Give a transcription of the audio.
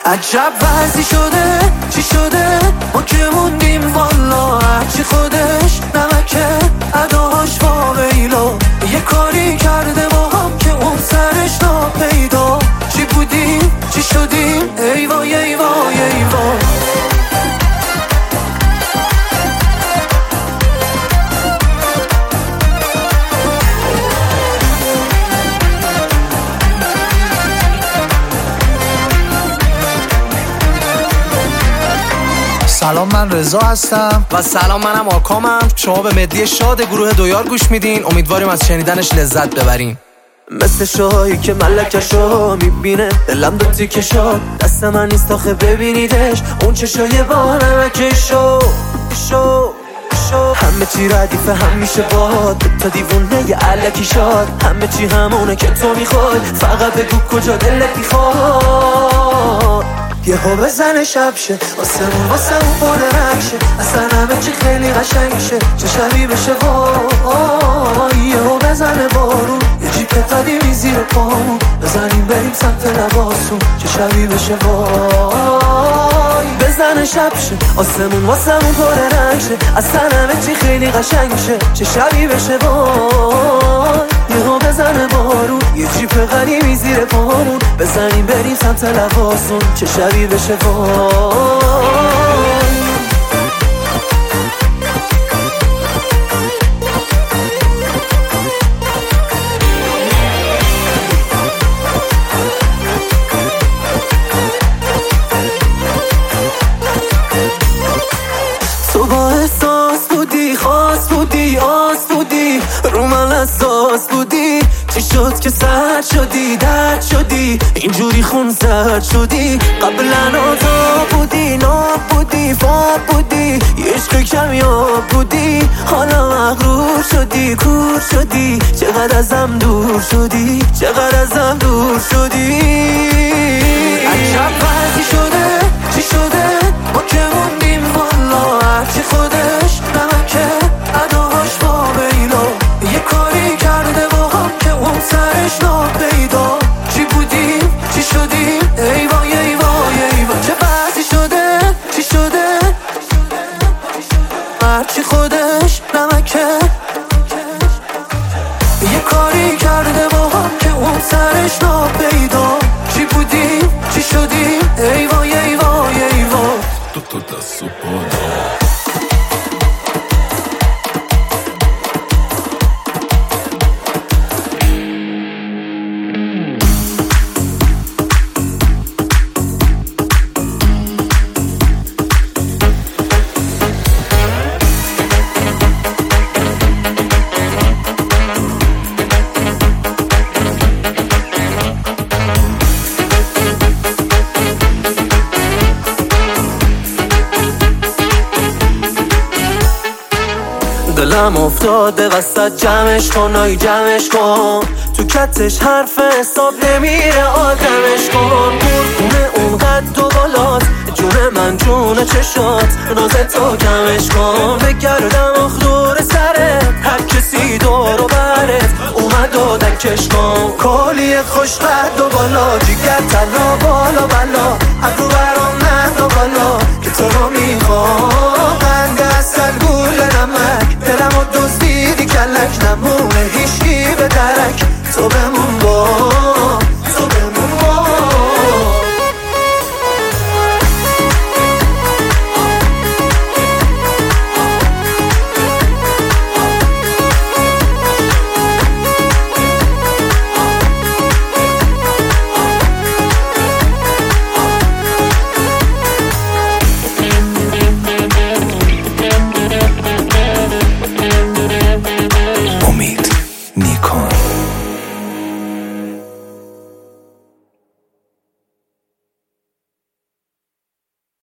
عجب وضعی شده چی شده ما که موندیم والا هرچی خودش نمکه اداش واویلا یه کاری کرده با هم که اون سرش ناپیدا چی بودیم چی شدیم ای وای ای وای ای وای سلام، من رضا هستم. و سلام، منم آکامم. شما به مدی شاد گروه دویار گوش میدین. امیدواریم از شنیدنش لذت ببرین. مثل شاهی که ملکشو میبینه دلم دو تیکه شد دست من نیست آخه ببینیدش اون چشای با نمکشو همه چی ردیفه همیشه باد تا دیوونه یه علکی شاد همه چی همونه که تو میخوای فقط بگو کجا دلت میخواد یه ها بزنه شب شه واسه اون پر رنگشه اصلا همه چی خیلی قشنگ شه چه شبی بشه وای یه ها بزنه بارون یه جیپ قدیمی زیر پامون بزنیم بریم سمت لباسون چه شبی بشه وای بزنه شب شه واسه اون پر رنگ شه اصلا همه چی خیلی قشنگ شه چه شبی بشه وای یه ها بزنه بارون یه جیپ قدیمی زیر پامون بزنیم بریم سمت لباسون چه شبی بشه وای تو با احساس بودی خاص بودی آس بودی رو من اساس بودی چی شد که سرد شدی درد شدی اینجوری خون زد شدی قبلا آتا بودی ناب بودی فاب بودی یه عشق کمیاب بودی حالا مغرور شدی کور شدی چقدر ازم دور شدی عجب وضعی شده چی شده ما که موندیم والا هرچی خودش نمکه اداش واویلا یه کاری کرده با هم که اون سرش ناپیدا چی بودیم چی شدیم ای وای ای وای ای وای چه وضعی شده چی شده هرچی خودش نمکه یه کاری کرده با هم که اون سرش ناپیدا چی بودیم چی شدیم ای وای ای وای ای وای tutto da supporto. دلم افتاده وسط جمعش کن آی جمعش کن تو کتش حرف حساب نمیره آدمش کن خونه اون قد و بالات جون من جون چشات ناز تو کمش کن بگردم دور سرت هر کسی دور و برت اومد و دکش کن کالی خوش قد و بالا جیگر تلا بالا بلا ابرو برام نه و بالا که تو رو میخوام قند اصل گول نمک دلمو دزدیدی کلک نمونه هیچی به درک تو بمون با